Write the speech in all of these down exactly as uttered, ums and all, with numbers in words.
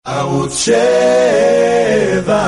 ערוץ שבע.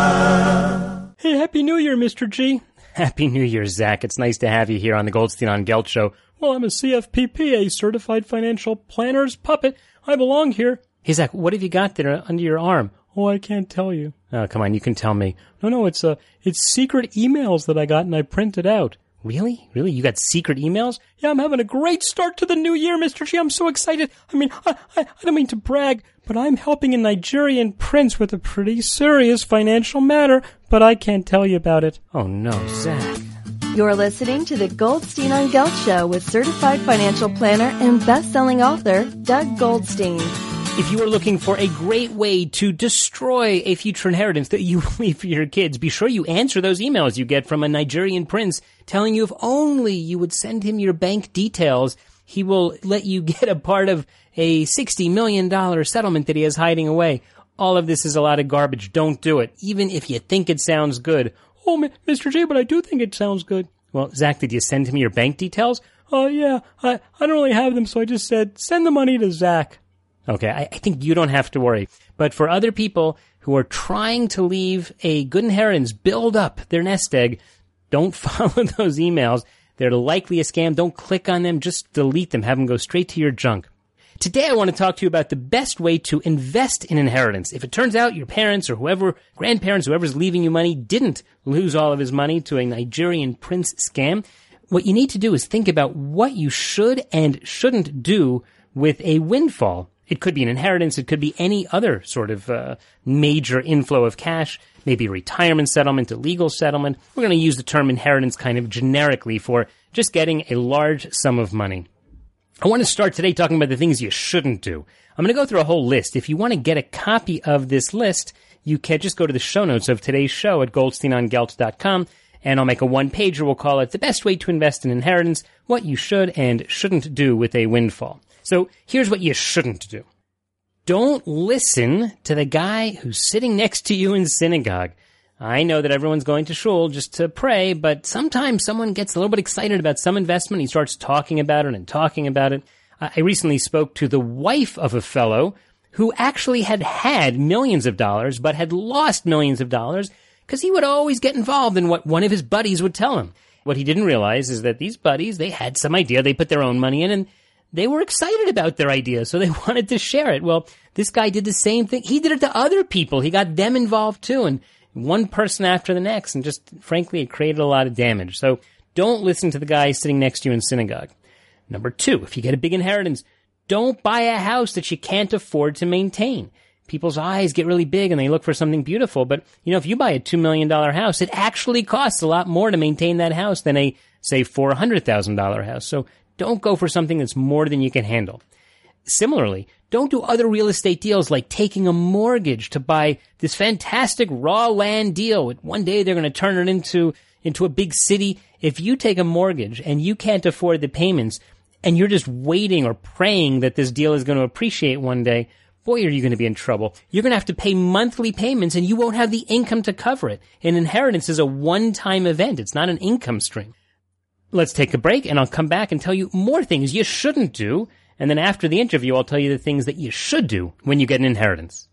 Hey, Happy New Year, Mister G. Happy New Year, Zach. It's nice to have you here on the Goldstein on Gelt show. Well, I'm a C F P P, a Certified Financial Planner's Puppet. I belong here. Hey, Zach, what have you got there under your arm? Oh, I can't tell you. Oh, come on, you can tell me. No, no, it's uh, it's secret emails that I got and I printed out. Really? Really? You got secret emails? Yeah, I'm having a great start to the new year, Mister G. I'm so excited. I mean, I, I, I don't mean to brag, but I'm helping a Nigerian prince with a pretty serious financial matter, but I can't tell you about it. Oh, no, Zach. You're listening to the Goldstein on Gelt show with certified financial planner and best-selling author, Doug Goldstein. If you are looking for a great way to destroy a future inheritance that you leave for your kids, be sure you answer those emails you get from a Nigerian prince telling you if only you would send him your bank details, he will let you get a part of a sixty million dollars settlement that he has hiding away. All of this is a lot of garbage. Don't do it, even if you think it sounds good. Oh, Mister J, but I do think it sounds good. Well, Zach, did you send him your bank details? Oh, yeah, I, I don't really have them, so I just said, send the money to Zach. Okay, I, I think you don't have to worry. But for other people who are trying to leave a good inheritance, build up their nest egg, don't follow those emails. They're likely a scam. Don't click on them. Just delete them. Have them go straight to your junk. Today I want to talk to you about the best way to invest in inheritance. If it turns out your parents or whoever, grandparents, whoever's leaving you money, didn't lose all of his money to a Nigerian prince scam, what you need to do is think about what you should and shouldn't do with a windfall. It could be an inheritance. It could be any other sort of uh, major inflow of cash, maybe a retirement settlement, a legal settlement. We're going to use the term inheritance kind of generically for just getting a large sum of money. I want to start today talking about the things you shouldn't do. I'm going to go through a whole list. If you want to get a copy of this list, you can just go to the show notes of today's show at goldstein on gelt dot com, and I'll make a one-pager. We'll call it The Best Way to Invest in Inheritance, What You Should and Shouldn't Do with a Windfall. So here's what you shouldn't do. Don't listen to the guy who's sitting next to you in synagogue. I know that everyone's going to shul just to pray, but sometimes someone gets a little bit excited about some investment. He starts talking about it and talking about it. I recently spoke to the wife of a fellow who actually had had millions of dollars, but had lost millions of dollars because he would always get involved in what one of his buddies would tell him. What he didn't realize is that these buddies, they had some idea. They put their own money in, and they were excited about their idea, so they wanted to share it. Well, this guy did the same thing. He did it to other people. He got them involved too, and one person after the next, and just, frankly, it created a lot of damage. So don't listen to the guy sitting next to you in synagogue. Number two, if you get a big inheritance, don't buy a house that you can't afford to maintain. People's eyes get really big and they look for something beautiful, but, you know, if you buy a two million dollars house, it actually costs a lot more to maintain that house than a, say, four hundred thousand dollars house. So don't go for something that's more than you can handle. Similarly, don't do other real estate deals like taking a mortgage to buy this fantastic raw land deal. One day they're going to turn it into, into a big city. If you take a mortgage and you can't afford the payments and you're just waiting or praying that this deal is going to appreciate one day, boy, are you going to be in trouble. You're going to have to pay monthly payments and you won't have the income to cover it. An inheritance is a one-time event. It's not an income stream. Let's take a break, and I'll come back and tell you more things you shouldn't do. And then after the interview, I'll tell you the things that you should do when you get an inheritance.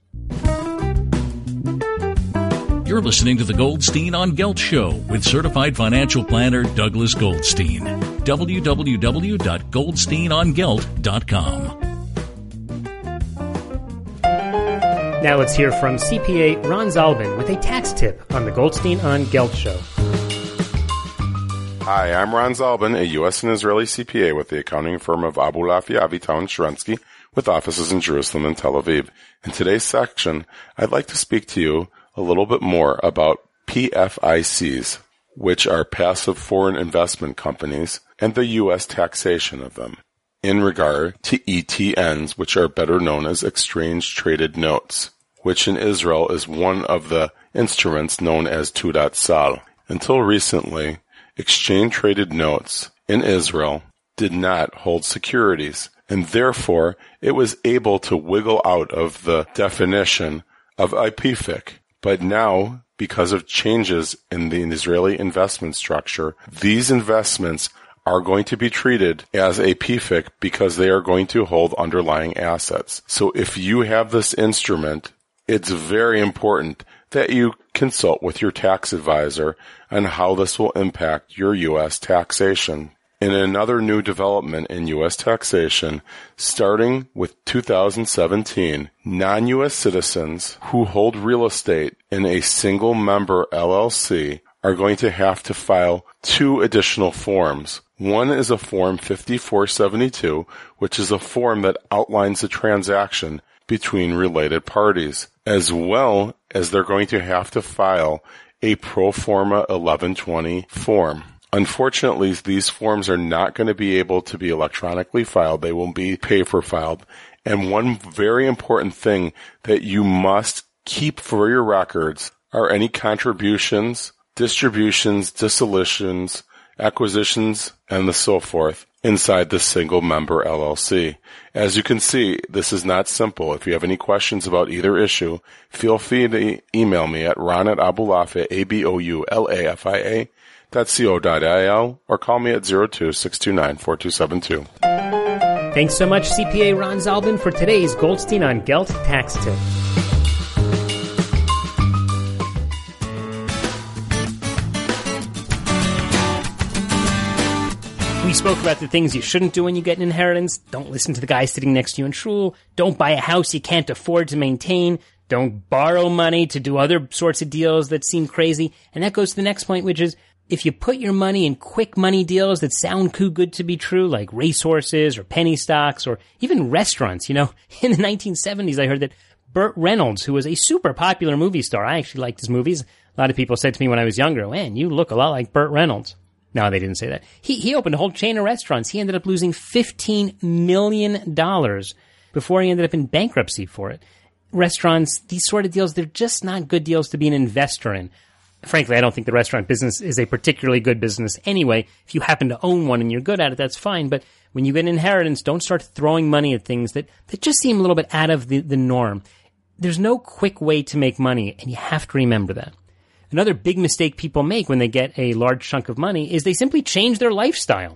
You're listening to the Goldstein on Gelt Show with certified financial planner Douglas Goldstein. w w w dot goldstein on gelt dot com. Now let's hear from C P A Ron Zalban with a tax tip on the Goldstein on Gelt Show. Hi, I'm Ron Zalban, a U S and Israeli C P A with the accounting firm of Abulafia, Avital, and Sharansky, with offices in Jerusalem and Tel Aviv. In today's section, I'd like to speak to you a little bit more about P F I Cs, which are passive foreign investment companies, and the U S taxation of them, in regard to E T Ns, which are better known as exchange-traded notes, which in Israel is one of the instruments known as Tudat Sal. Until recently, exchange-traded notes in Israel did not hold securities, and therefore it was able to wiggle out of the definition of I P F I C. But now, because of changes in the Israeli investment structure, these investments are going to be treated as a P F I C because they are going to hold underlying assets. So if you have this instrument, it's very important that you consult with your tax advisor on how this will impact your U S taxation. In another new development in U S taxation, starting with two thousand seventeen, non-U S citizens who hold real estate in a single member L L C are going to have to file two additional forms. One is a Form fifty-four seventy-two, which is a form that outlines the transaction between related parties, as well as they're going to have to file a pro forma eleven twenty form. Unfortunately, these forms are not going to be able to be electronically filed. They will be paper filed. And one very important thing that you must keep for your records are any contributions, distributions, dissolutions, acquisitions, and the so forth inside the single member L L C. As you can see, this is not simple. If you have any questions about either issue, feel free to email me at ron at aboulafia, A B O U L A F I A, dot co dot I L, or call me at zero two six two nine four two seven two. Thanks so much, C P A Ron Zalben, for today's Goldstein on Gelt tax tip. We spoke about the things you shouldn't do when you get an inheritance. Don't listen to the guy sitting next to you in shul. Don't buy a house you can't afford to maintain. Don't borrow money to do other sorts of deals that seem crazy. And that goes to the next point, which is if you put your money in quick money deals that sound too good to be true, like racehorses or penny stocks or even restaurants. You know, in the nineteen seventies, I heard that Burt Reynolds, who was a super popular movie star, I actually liked his movies. A lot of people said to me when I was younger, man, you look a lot like Burt Reynolds. No, they didn't say that. He he opened a whole chain of restaurants. He ended up losing fifteen million dollars before he ended up in bankruptcy for it. Restaurants, these sort of deals, they're just not good deals to be an investor in. Frankly, I don't think the restaurant business is a particularly good business anyway. If you happen to own one and you're good at it, that's fine. But when you get an inheritance, don't start throwing money at things that, that just seem a little bit out of the, the norm. There's no quick way to make money, and you have to remember that. Another big mistake people make when they get a large chunk of money is they simply change their lifestyle.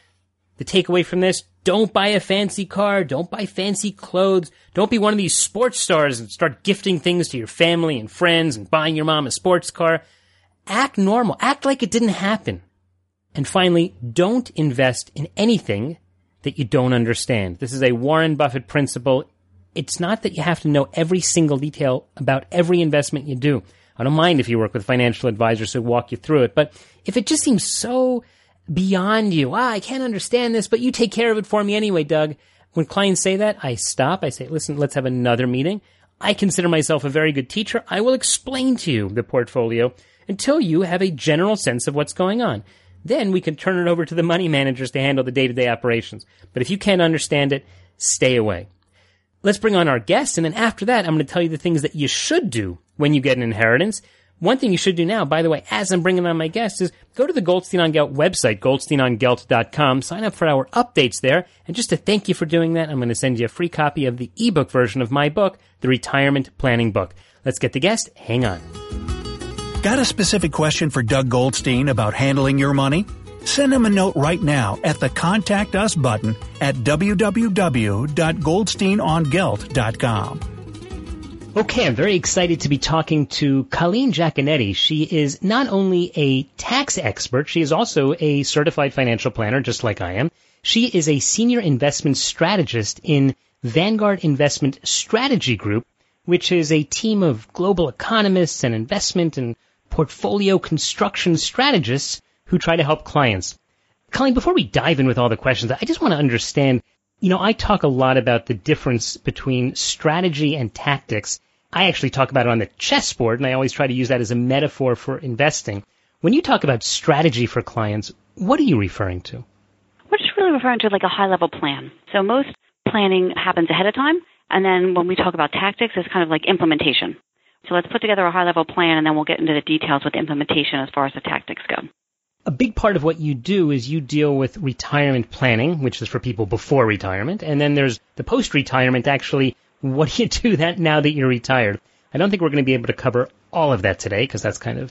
The takeaway from this, don't buy a fancy car, don't buy fancy clothes, don't be one of these sports stars and start gifting things to your family and friends and buying your mom a sports car. Act normal. Act like it didn't happen. And finally, don't invest in anything that you don't understand. This is a Warren Buffett principle. It's not that you have to know every single detail about every investment you do. I don't mind if you work with financial advisors who walk you through it, but if it just seems so beyond you, ah, I can't understand this, but you take care of it for me anyway, Doug. When clients say that, I stop. I say, listen, let's have another meeting. I consider myself a very good teacher. I will explain to you the portfolio until you have a general sense of what's going on. Then we can turn it over to the money managers to handle the day-to-day operations. But if you can't understand it, stay away. Let's bring on our guest, and then after that, I'm going to tell you the things that you should do when you get an inheritance. One thing you should do now, by the way, as I'm bringing on my guest, is go to the Goldstein on Gelt website, goldstein on gelt dot com, sign up for our updates there, and just to thank you for doing that, I'm going to send you a free copy of the ebook version of my book, The Retirement Planning Book. Let's get the guest. Hang on. Got a specific question for Doug Goldstein about handling your money? Send him a note right now at the Contact Us button at w w w dot goldstein on gelt dot com. Okay, I'm very excited to be talking to Colleen Giaconetti. She is not only a tax expert, she is also a certified financial planner, just like I am. She is a senior investment strategist in Vanguard Investment Strategy Group, which is a team of global economists and investment and portfolio construction strategists who try to help clients. Colleen, before we dive in with all the questions, I just want to understand, you know, I talk a lot about the difference between strategy and tactics. I actually talk about it on the chessboard, and I always try to use that as a metaphor for investing. When you talk about strategy for clients, what are you referring to? We're just really referring to like a high-level plan. So most planning happens ahead of time, and then when we talk about tactics, it's kind of like implementation. So let's put together a high-level plan, and then we'll get into the details with implementation as far as the tactics go. A big part of what you do is you deal with retirement planning, which is for people before retirement, and then there's the post-retirement, actually, what do you do that now that you're retired? I don't think we're going to be able to cover all of that today, because that's kind of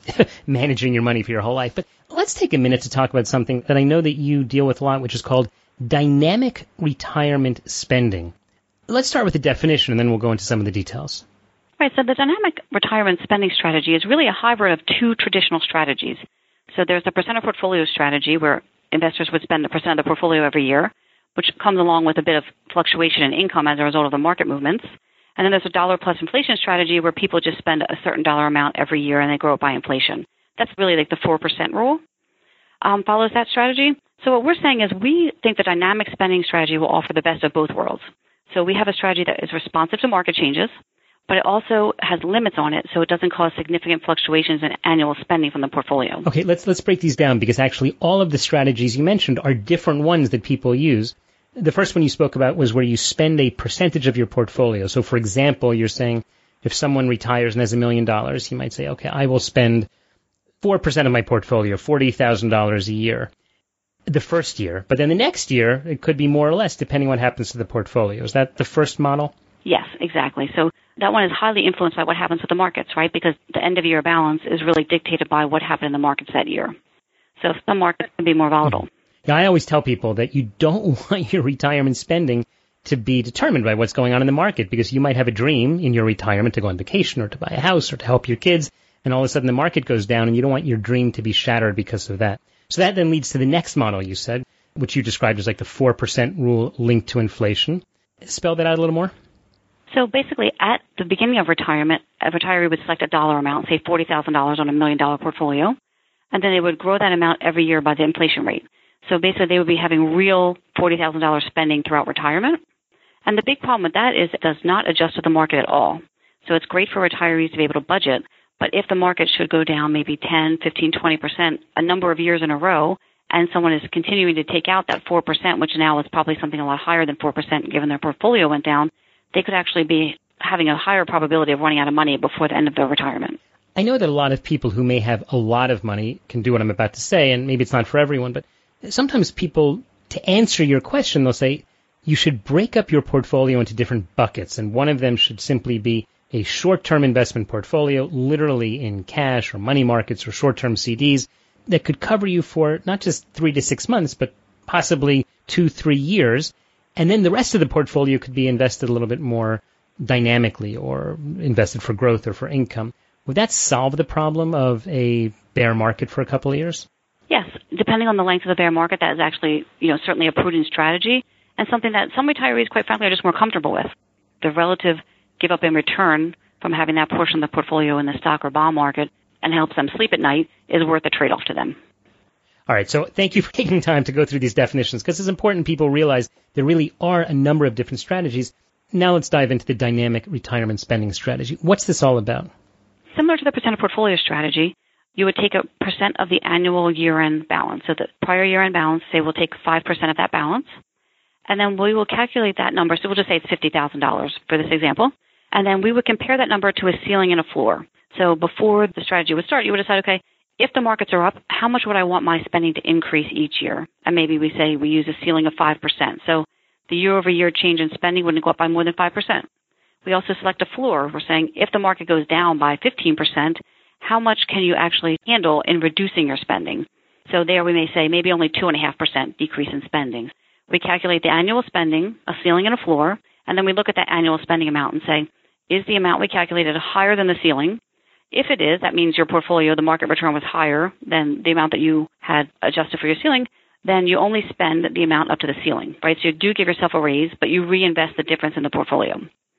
managing your money for your whole life. But let's take a minute to talk about something that I know that you deal with a lot, which is called dynamic retirement spending. Let's start with the definition, and then we'll go into some of the details. Right, so the dynamic retirement spending strategy is really a hybrid of two traditional strategies. So there's the percent of portfolio strategy, where investors would spend a percent of the portfolio every year, which comes along with a bit of fluctuation in income as a result of the market movements. And then there's a dollar plus inflation strategy, where people just spend a certain dollar amount every year and they grow it by inflation. That's really like the four percent rule, um, follows that strategy. So what we're saying is we think the dynamic spending strategy will offer the best of both worlds. So we have a strategy that is responsive to market changes, but it also has limits on it, so it doesn't cause significant fluctuations in annual spending from the portfolio. Okay, let's let's break these down, because actually all of the strategies you mentioned are different ones that people use. The first one you spoke about was where you spend a percentage of your portfolio. So, for example, you're saying if someone retires and has a million dollars, he might say, okay, I will spend four percent of my portfolio, forty thousand dollars a year, the first year. But then the next year, it could be more or less, depending on what happens to the portfolio. Is that the first model? Yes, exactly. So that one is highly influenced by what happens with the markets, right? Because the end-of-year balance is really dictated by what happened in the markets that year. So some markets can be more volatile. Mm-hmm. Yeah, I always tell people that you don't want your retirement spending to be determined by what's going on in the market, because you might have a dream in your retirement to go on vacation or to buy a house or to help your kids, and all of a sudden the market goes down and you don't want your dream to be shattered because of that. So that then leads to the next model you said, which you described as like the four percent rule linked to inflation. Spell that out a little more. So basically, at the beginning of retirement, a retiree would select a dollar amount, say forty thousand dollars on a million-dollar portfolio, and then they would grow that amount every year by the inflation rate. So basically, they would be having real forty thousand dollars spending throughout retirement. And the big problem with that is it does not adjust to the market at all. So it's great for retirees to be able to budget, but if the market should go down maybe ten, fifteen, twenty percent a number of years in a row, and someone is continuing to take out that four percent, which now is probably something a lot higher than four percent given their portfolio went down, they could actually be having a higher probability of running out of money before the end of their retirement. I know that a lot of people who may have a lot of money can do what I'm about to say, and maybe it's not for everyone, but sometimes people, to answer your question, they'll say you should break up your portfolio into different buckets, and one of them should simply be a short-term investment portfolio, literally in cash or money markets or short-term C Ds, that could cover you for not just three to six months, but possibly two, three years. And then the rest of the portfolio could be invested a little bit more dynamically or invested for growth or for income. Would that solve the problem of a bear market for a couple of years? Yes. Depending on the length of the bear market, that is actually, you know, certainly a prudent strategy and something that some retirees, quite frankly, are just more comfortable with. The relative give up in return from having that portion of the portfolio in the stock or bond market and helps them sleep at night is worth the trade-off to them. All right, so thank you for taking time to go through these definitions, because it's important people realize there really are a number of different strategies. Now let's dive into the dynamic retirement spending strategy. What's this all about? Similar to the percent of portfolio strategy, you would take a percent of the annual year-end balance. So the prior year-end balance, say we'll take five percent of that balance, and then we will calculate that number. So we'll just say it's fifty thousand dollars for this example, and then we would compare that number to a ceiling and a floor. So before the strategy would start, you would decide, okay, if the markets are up, how much would I want my spending to increase each year? And maybe we say we use a ceiling of five percent. So the year-over-year change in spending wouldn't go up by more than five percent. We also select a floor. We're saying if the market goes down by fifteen percent, how much can you actually handle in reducing your spending? So there we may say maybe only two point five percent decrease in spending. We calculate the annual spending, a ceiling and a floor, and then we look at that annual spending amount and say, is the amount we calculated higher than the ceiling? If it is, that means your portfolio, the market return was higher than the amount that you had adjusted for your ceiling, then you only spend the amount up to the ceiling, right? So you do give yourself a raise, but you reinvest the difference in the portfolio.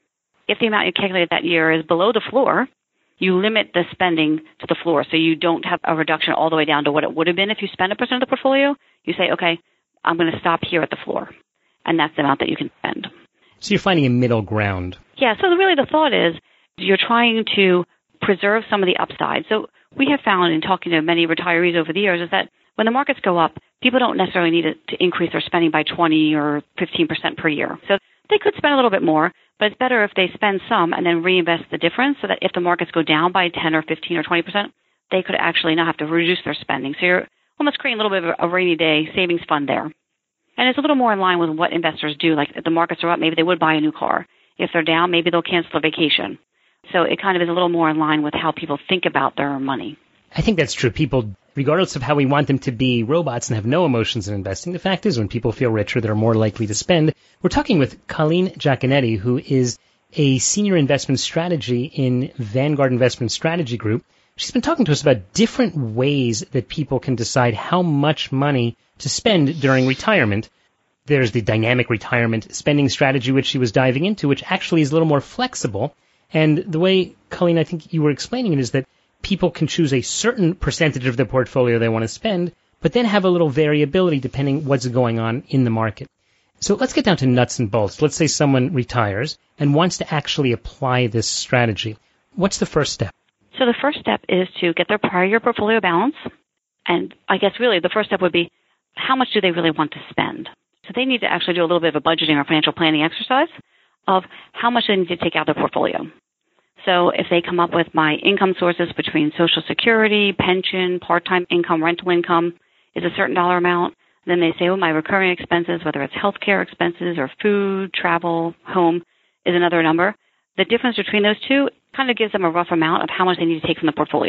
If the amount you calculated that year is below the floor, you limit the spending to the floor. So you don't have a reduction all the way down to what it would have been if you spent a percent of the portfolio. You say, okay, I'm going to stop here at the floor. And that's the amount that you can spend. So you're finding a middle ground. Yeah, so really the thought is you're trying to preserve some of the upside. So we have found in talking to many retirees over the years is that when the markets go up, people don't necessarily need it to increase their spending by twenty or fifteen percent per year. So they could spend a little bit more, but it's better if they spend some and then reinvest the difference so that if the markets go down by ten or fifteen or twenty percent, they could actually not have to reduce their spending. So you're almost creating a little bit of a rainy day savings fund there. And it's a little more in line with what investors do. Like if the markets are up, maybe they would buy a new car. If they're down, maybe they'll cancel a vacation. So it kind of is a little more in line with how people think about their money. I think that's true. People, regardless of how we want them to be robots and have no emotions in investing, the fact is when people feel richer, they're more likely to spend. We're talking with Colleen Giaconetti, who is a senior investment strategy in Vanguard Investment Strategy Group. She's been talking to us about different ways that people can decide how much money to spend during retirement. There's the dynamic retirement spending strategy, which she was diving into, which actually is a little more flexible. And the way, Colleen, I think you were explaining it is that people can choose a certain percentage of their portfolio they want to spend, but then have a little variability depending what's going on in the market. So let's get down to nuts and bolts. Let's say someone retires and wants to actually apply this strategy. What's the first step? So the first step is to get their prior year portfolio balance. And I guess really the first step would be how much do they really want to spend? So they need to actually do a little bit of a budgeting or financial planning exercise of how much they need to take out of their portfolio. So if they come up with my income sources between Social Security, pension, part-time income, rental income is a certain dollar amount, then they say, well, my recurring expenses, whether it's healthcare expenses or food, travel, home, is another number. The difference between those two kind of gives them a rough amount of how much they need to take from the portfolio.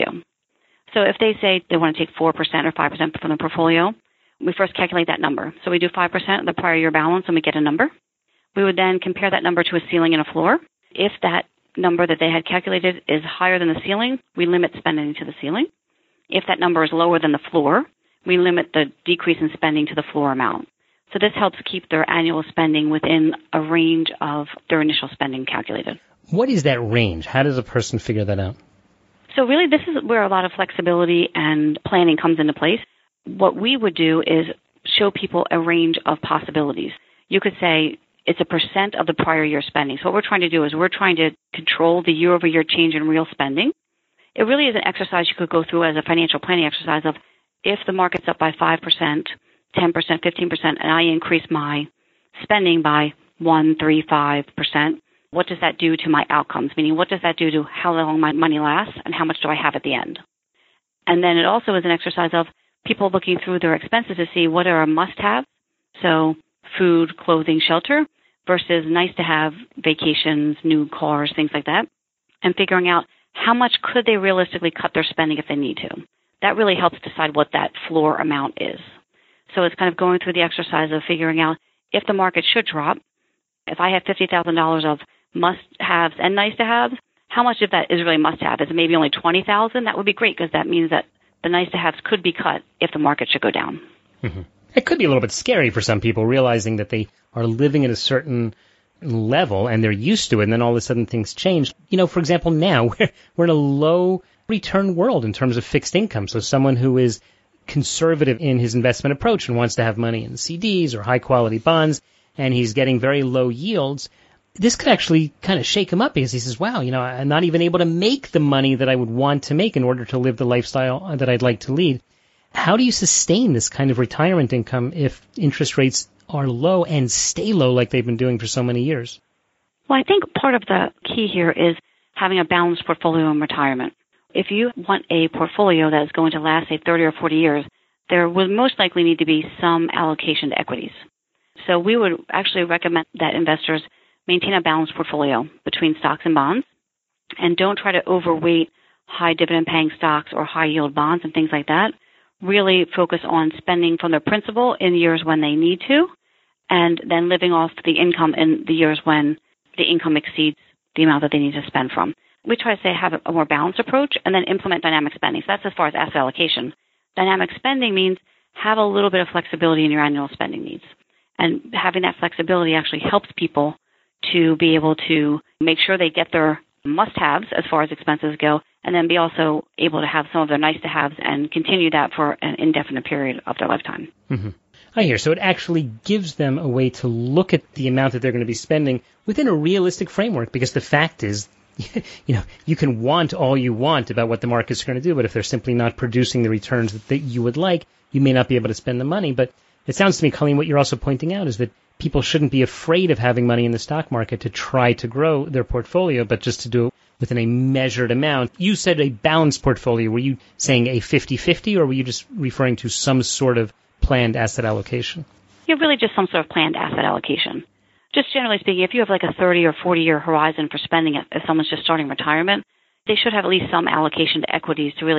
So if they say they want to take four percent or five percent from the portfolio, we first calculate that number. So we do five percent of the prior year balance and we get a number. We would then compare that number to a ceiling and a floor. If that number that they had calculated is higher than the ceiling, we limit spending to the ceiling. If that number is lower than the floor, we limit the decrease in spending to the floor amount. So this helps keep their annual spending within a range of their initial spending calculated. What is that range? How does a person figure that out? So really this is where a lot of flexibility and planning comes into place. What we would do is show people a range of possibilities. You could say it's a percent of the prior year spending. So what we're trying to do is we're trying to control the year-over-year change in real spending. It really is an exercise you could go through as a financial planning exercise of if the market's up by five percent, ten percent, fifteen percent, and I increase my spending by one, three, five percent, what does that do to my outcomes? Meaning, what does that do to how long my money lasts and how much do I have at the end? And then it also is an exercise of people looking through their expenses to see what are a must-have, so food, clothing, shelter, versus nice-to-have vacations, new cars, things like that, and figuring out how much could they realistically cut their spending if they need to. That really helps decide what that floor amount is. So it's kind of going through the exercise of figuring out if the market should drop, if I have fifty thousand dollars of must-haves and nice-to-haves, how much of that is really must-have? Is it maybe only twenty thousand dollars? That would be great because that means that the nice-to-haves could be cut if the market should go down. Mm-hmm. It could be a little bit scary for some people, realizing that they are living at a certain level and they're used to it, and then all of a sudden things change. You know, for example, now we're, we're in a low return world in terms of fixed income. So someone who is conservative in his investment approach and wants to have money in C Ds or high-quality bonds, and he's getting very low yields, this could actually kind of shake him up because he says, wow, you know, I'm not even able to make the money that I would want to make in order to live the lifestyle that I'd like to lead. How do you sustain this kind of retirement income if interest rates are low and stay low like they've been doing for so many years? Well, I think part of the key here is having a balanced portfolio in retirement. If you want a portfolio that is going to last, say, thirty or forty years, there will most likely need to be some allocation to equities. So we would actually recommend that investors maintain a balanced portfolio between stocks and bonds, and don't try to overweight high dividend-paying stocks or high-yield bonds and things like that. Really focus on spending from their principal in years when they need to, and then living off the income in the years when the income exceeds the amount that they need to spend from. We try to say have a more balanced approach and then implement dynamic spending. So that's as far as asset allocation. Dynamic spending means have a little bit of flexibility in your annual spending needs. And having that flexibility actually helps people to be able to make sure they get their must-haves as far as expenses go, and then be also able to have some of their nice-to-haves and continue that for an indefinite period of their lifetime. Mm-hmm. I hear. So it actually gives them a way to look at the amount that they're going to be spending within a realistic framework, because the fact is, you know, you can want all you want about what the market's going to do, but if they're simply not producing the returns that they, you would like, you may not be able to spend the money. But it sounds to me, Colleen, what you're also pointing out is that people shouldn't be afraid of having money in the stock market to try to grow their portfolio, but just to do it within a measured amount. You said a balanced portfolio. Were you saying a fifty-fifty, or were you just referring to some sort of planned asset allocation? Yeah, really just some sort of planned asset allocation. Just generally speaking, if you have like a thirty or forty year horizon for spending, if someone's just starting retirement, they should have at least some allocation to equities to really help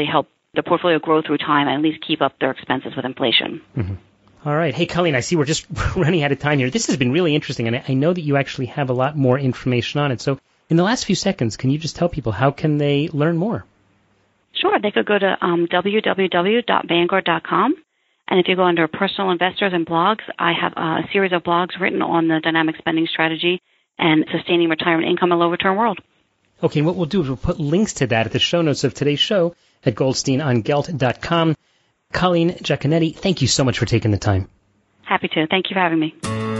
the portfolio grow through time and at least keep up their expenses with inflation. Mm-hmm. All right. Hey, Colleen, I see we're just running out of time here. This has been really interesting, and I know that you actually have a lot more information on it. So in the last few seconds, can you just tell people how can they learn more? Sure. They could go to um, w w w dot vanguard dot com. And if you go under personal investors and blogs, I have a series of blogs written on the dynamic spending strategy and sustaining retirement income in a low-return world. Okay, and what we'll do is we'll put links to that at the show notes of today's show at goldstein on gelt dot com. Colleen Giaconetti, thank you so much for taking the time. Happy to. Thank you for having me.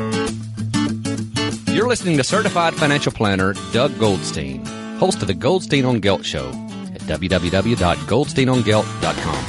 You're listening to Certified Financial Planner Doug Goldstein, host of the Goldstein on Gelt Show at w w w dot goldstein on gelt dot com.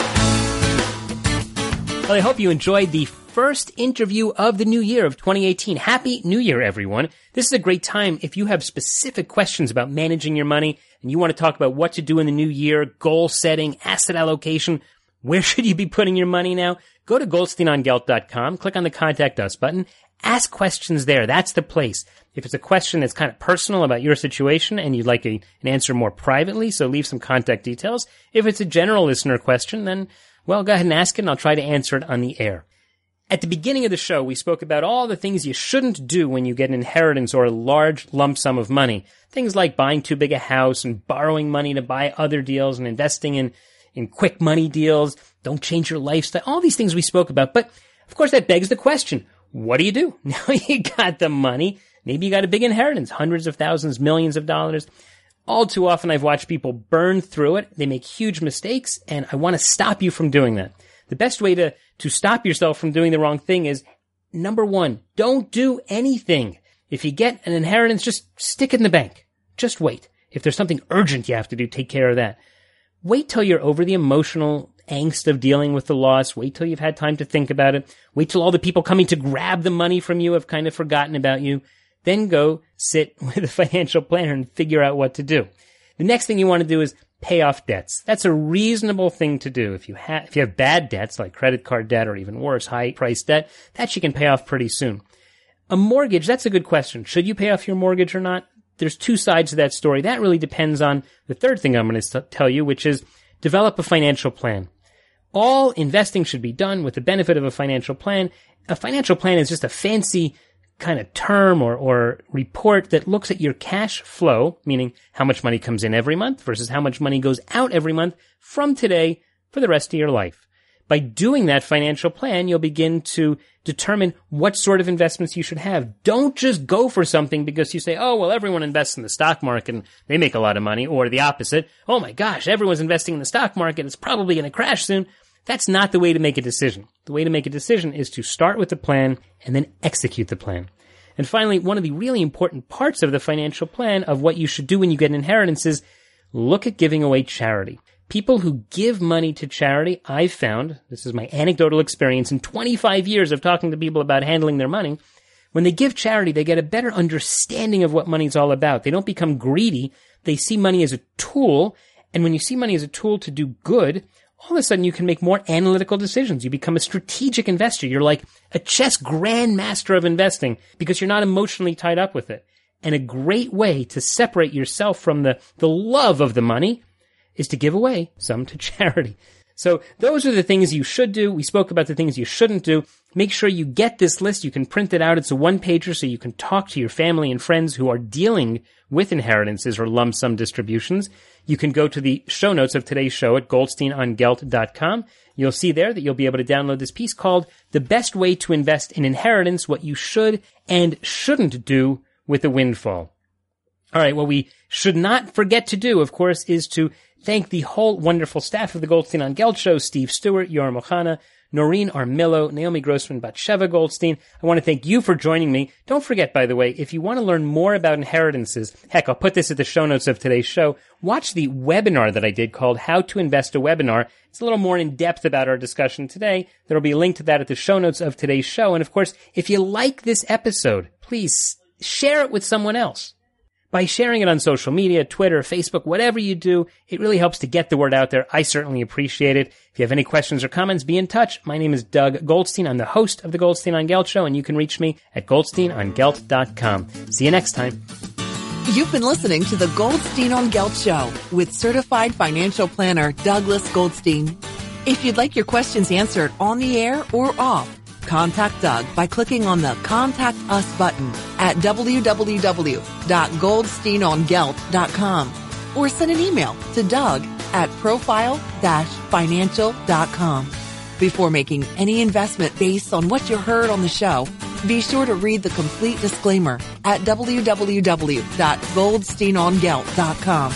Well, I hope you enjoyed the first interview of the new year of twenty eighteen. Happy New Year, everyone. This is a great time if you have specific questions about managing your money and you want to talk about what to do in the new year, goal setting, asset allocation. Where should you be putting your money now? Go to goldstein on gelt dot com, click on the Contact Us button, ask questions there. That's the place. If it's a question that's kind of personal about your situation and you'd like a, an answer more privately, so leave some contact details. If it's a general listener question, then, well, go ahead and ask it and I'll try to answer it on the air. At the beginning of the show, we spoke about all the things you shouldn't do when you get an inheritance or a large lump sum of money. Things like buying too big a house and borrowing money to buy other deals and investing in, in quick money deals. Don't change your lifestyle. All these things we spoke about. But, of course, that begs the question, what do you do? Now you got the money. Maybe you got a big inheritance, hundreds of thousands, millions of dollars. All too often I've watched people burn through it. They make huge mistakes, and I want to stop you from doing that. The best way to, to stop yourself from doing the wrong thing is, number one, don't do anything. If you get an inheritance, just stick it in the bank. Just wait. If there's something urgent you have to do, take care of that. Wait till you're over the emotional angst of dealing with the loss. Wait till you've had time to think about it. Wait till all the people coming to grab the money from you have kind of forgotten about you. Then go sit with a financial planner and figure out what to do. The next thing you want to do is pay off debts. That's a reasonable thing to do. If you have, if you have bad debts like credit card debt or even worse, high price debt, that you can pay off pretty soon. A mortgage, that's a good question. Should you pay off your mortgage or not? There's two sides to that story. That really depends on the third thing I'm going to tell you, which is develop a financial plan. All investing should be done with the benefit of a financial plan. A financial plan is just a fancy kind of term or, or report that looks at your cash flow, meaning how much money comes in every month versus how much money goes out every month from today for the rest of your life. By doing that financial plan, you'll begin to determine what sort of investments you should have. Don't just go for something because you say, oh, well, everyone invests in the stock market and they make a lot of money, or the opposite. Oh my gosh, everyone's investing in the stock market. It's probably going to crash soon. That's not the way to make a decision. The way to make a decision is to start with the plan and then execute the plan. And finally, one of the really important parts of the financial plan of what you should do when you get an inheritance is look at giving away charity. People who give money to charity, I've found, this is my anecdotal experience in twenty-five years of talking to people about handling their money, when they give charity, they get a better understanding of what money's all about. They don't become greedy. They see money as a tool. And when you see money as a tool to do good, all of a sudden you can make more analytical decisions. You become a strategic investor. You're like a chess grandmaster of investing because you're not emotionally tied up with it. And a great way to separate yourself from the, the love of the money is to give away some to charity. So those are the things you should do. We spoke about the things you shouldn't do. Make sure you get this list. You can print it out. It's a one-pager so you can talk to your family and friends who are dealing with inheritances or lump sum distributions. You can go to the show notes of today's show at goldstein on gelt dot com. You'll see there that you'll be able to download this piece called The Best Way to Invest in Inheritance, What You Should and Shouldn't Do with a Windfall. All right, what we should not forget to do, of course, is to thank the whole wonderful staff of the Goldstein on Gelt Show, Steve Stewart, Yoram Ochana, Noreen Armillo, Naomi Grossman, Batsheva Goldstein. I want to thank you for joining me. Don't forget, by the way, if you want to learn more about inheritances, heck, I'll put this at the show notes of today's show. Watch the webinar that I did called How to Invest a Webinar. It's a little more in depth about our discussion today. There will be a link to that at the show notes of today's show. And of course, if you like this episode, please share it with someone else. By sharing it on social media, Twitter, Facebook, whatever you do, it really helps to get the word out there. I certainly appreciate it. If you have any questions or comments, be in touch. My name is Doug Goldstein. I'm the host of the Goldstein on Gelt Show, and you can reach me at goldstein on gelt dot com. See you next time. You've been listening to the Goldstein on Gelt Show with certified financial planner Douglas Goldstein. If you'd like your questions answered on the air or off, contact Doug by clicking on the Contact Us button at w w w dot goldstein on gelt dot com or send an email to Doug at profile dash financial dot com. Before making any investment based on what you heard on the show, be sure to read the complete disclaimer at w w w dot goldstein on gelt dot com.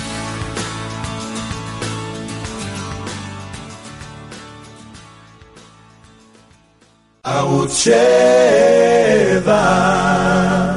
ערוץ שבע